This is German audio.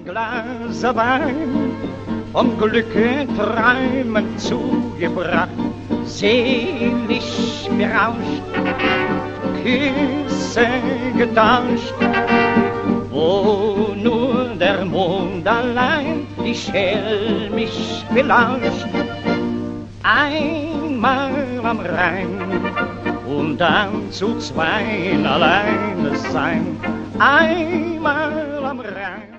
Glas Wein, vom Glücke träumend zugebracht, selig berauscht, Küsse getauscht, wo nur der Mond allein die schelmisch belauscht. Einmal am Rhein und dann zu zweien alleine sein, einmal am Rhein.